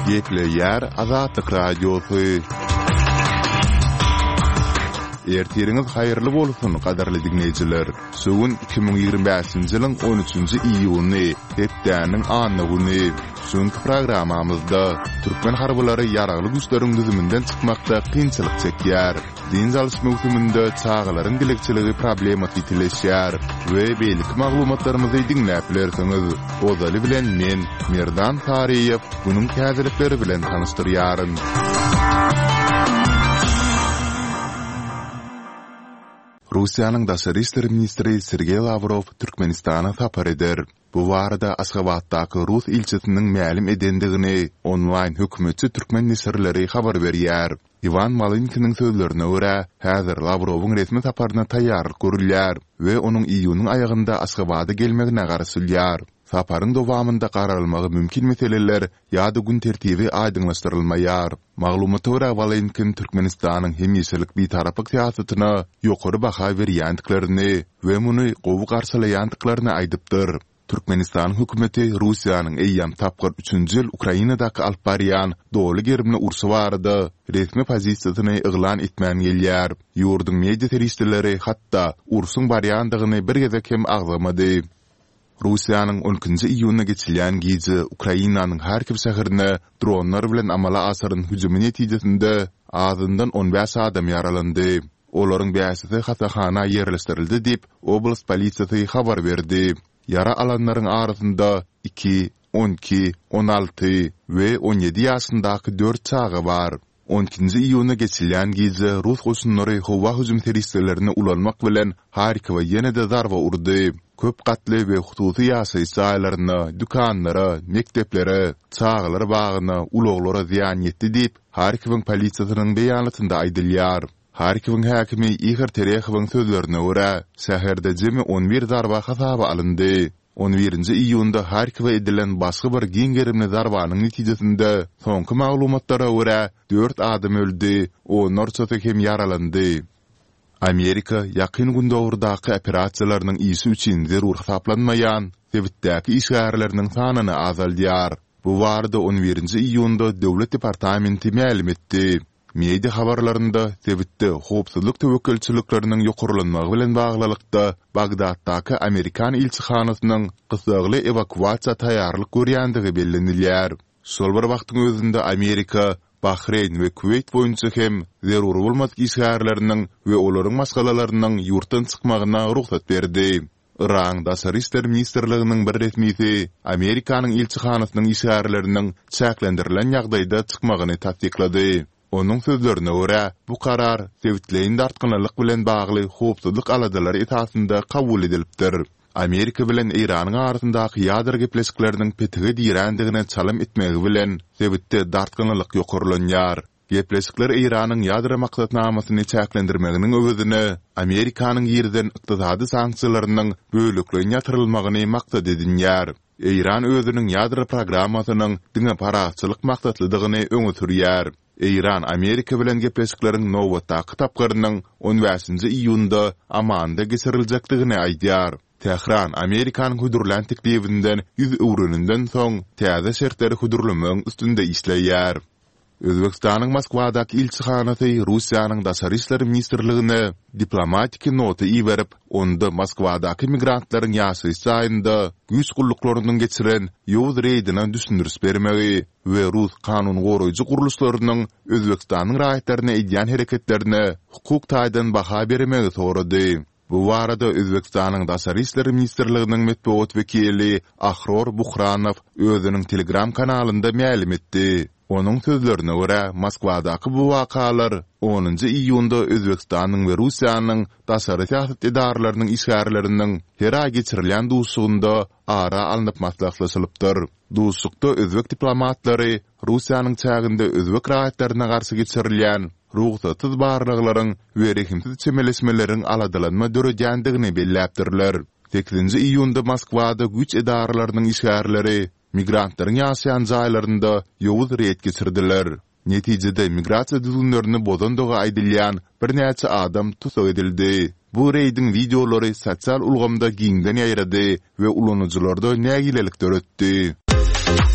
Gepleyer Azatlyk Radiosu. Ertiriniz hayırlı bolsun qadarly dinleyijiler. Söwün 2025-nji ýylyň 13-nji iýuny, hepdäniň anygyny. Şonky programamyzda türkmen harbalary ýaragly güýçleriň düzüminden çykmakda kynçylyk çekýär. Din zalysmy öwrüminde çağalaryň dilekçiligi problematy tileşýär we beýlik maglumatlarymyzy dinläp bilersiňiz. Ozaly bilen men Merdan Tariýew bunyň käzilikleri bilen tanystyryaryn. Russiýanyň daşary işleri ministri Sergey Lavrov Türkmenistana tapar eder. Bu barada Aşgabatdaky Rus ilçesiniň mälim edendigini onlaýn hökümetçi türkmen nesirleri habar berýär. Ivan Malinkin'in sözlerine göre, häzir Lavrowyň resmi taparyna taýýarlyk görülýär we onuň iýunyň aýagynda Aşgabada gelmegine garşylýar. Saparyň dowamynda garalmagy mümkin meseleler ýa-da gün tertibi aýdyňlaşdyrylmaýar. Maglumata görä Malinkin Türkmenistanyň hemýeşilik bitaraplyk siýasatyna ýokary baha berýändiklaryny we muny gowy garşylaýandyklaryny aýdypdyr. Türkmenistan hökümeti Russiýanyň eýýam tapgyr 3-nji ýyl Ukrainada alyp barýan doly gerimli ursy barada resmi pozisiýasyny eglan etmän gelýär. Ýurdun media teristleri hatda ursyň barýandygyny bir gezek hem agzamady. Russiýanyň 12-nji iýunyna geçilýän gije Ukrainanyň her kim şäherine dronlar bilen amala asyryn hüjümi netijesinde azyndan 15 adam ýaralandy. Olaryň bäsidi hasahana ýerleşdirildi diýip oblast polisiýasy habar berdi. Yara alanlaryň arasynda 2, 12, 16 we 17 ýaşyndaky 4 çaga bar. 12-nji iýunyna geçilýän gije Rus goşunlary howa hüjüm teristlerini ulanmak bilen Harkiwa ýene-de zarba urdy. Köp gatly we hususy ýaşaýyş saýlaryna, dükanlara, mekteplere, çağlar bagyna, ulaglara ziýan ýetdi diýip Harkiwyň polisiýasynyň beýanatynda aýdylýar. Harkiwyň häkimi Igor Terehowyň sözlerine görä, şäherde jemi 11 zarba hasaba alyndy. 11-nji iýunda Harkiwa edilen başga bir giňgerimli zarbanyň netijesinde soňky maglumatlara görä 4 adam öldü, onlar çaty hem ýaralandy. Amerika ýakyn gün döwründaky operasiýalarynyň ýyşy üçin zerur hesaplanmaýan sebitdäki işgärleriniň sanyny azaldýar. Bu barada 11-nji iýunda döwlet departamenti ma'lum etdi. Media habarlarynda sebitde howpsuzlyk tewekkelçilikleriniň ýokarlanmagy bilen baglylykda Bagdaddaky Amerikan ilçihanasynyň gysagly evakuasiýa taýýarlyk görýändigi bellenilýär. Şol bir wagtyň özünde Amerika Bahreyn we Kuwait boýunça hem zerur bolmaz işgärleriniň we olaryň maskalarynyň ýurtdan çykmagyna ruhsat berdi. Iran daşary işler ministrliginiň bir resmisi Amerikanyň ilçihanasynyň işgärleriniň çäklendirilen ýagdaýda çykmagyny tasdiklady. Onuň sözlerine görä, bu karar sebitleýin dartgynylyk bilen bagly howpsuzlyk aladalary etasynda kabul edilipdir. Amerika bilen Iranyň arasyndaky ýader gepleşikleriniň petigi diýrendigine çalym etmegi bilen sebitde dartgynylyk ýokarlanýar. Gepleşikler Iranyň ýader maksatnamasyny çäklendirmeginiň öwrüne Amerikanyň ýerden ykdysady sanksiýalarynyň bölüklerine ýatyrylmagyny maksat edinýär. Iran özüniň ýader programmasynyň diňe paraçylyk maksatlydygyny öňe sürýär. Iran Amerika bilen gepleşikleriň nowatdaky tapgyrynyň 15-nji iýunda amanda geçiriljakdygyny aýdýar. Tehran Amerikanyň hudurlan teklibinden 100 euronynden soň täze şertleri hudurlamagyň üstünde işleýär. Özbekistanyň Moskwadaky ilçihanasy Russiýanyň daşary işler ministrligine diplomatik nota iýerip, onda Moskwadaky migrantlaryň ýaşaýyş saýynda güýç gulluklaryndan geçiren ýowuz reýdine düşündürüş bermegi we Rus kanun goraýjy guruluşlarynyň Özbekistanyň raýatlaryna edýän hereketlerine hukuk taýdan baha bermegi sorady. Bu barada Özbekistanyň daşary işler ministrliginiň medeniýet wekili Ahror Buhranow özüniň Telegram kanalynda ma'lum etdi. Onuň sözlerine görä, Moskwadaky bu wakalar 10-njy iýunda Özbekistanyň we Russiýanyň daşary siýasat edaralarynyň işgärleriniň her ay geçirilen duşugynda ara alınıp maslahatlaşylypdyr. Duşukda özbek diplomatlary Russiýanyň çäginde özbek raýatlaryna garşy geçirilýän ruhsatsız barlyklaryň we rehimsiz çemeleşmeleriň aladalanma dörejendigini belläpdirler. 8-nji iýunda Moskwada güýç edaralarynyň işgärleri migrantlaryň ýaşaýan jaýlarynda ýowuz reýet geçirdiler. Netijede migrasiýa düzgünlerini bozandygy aýdylýan bir näçe adam tutsak edildi. Bu reýdiň videolary sosial ulgamda giňden ýaýrady we ulanyjylarda nägilelik töretdi.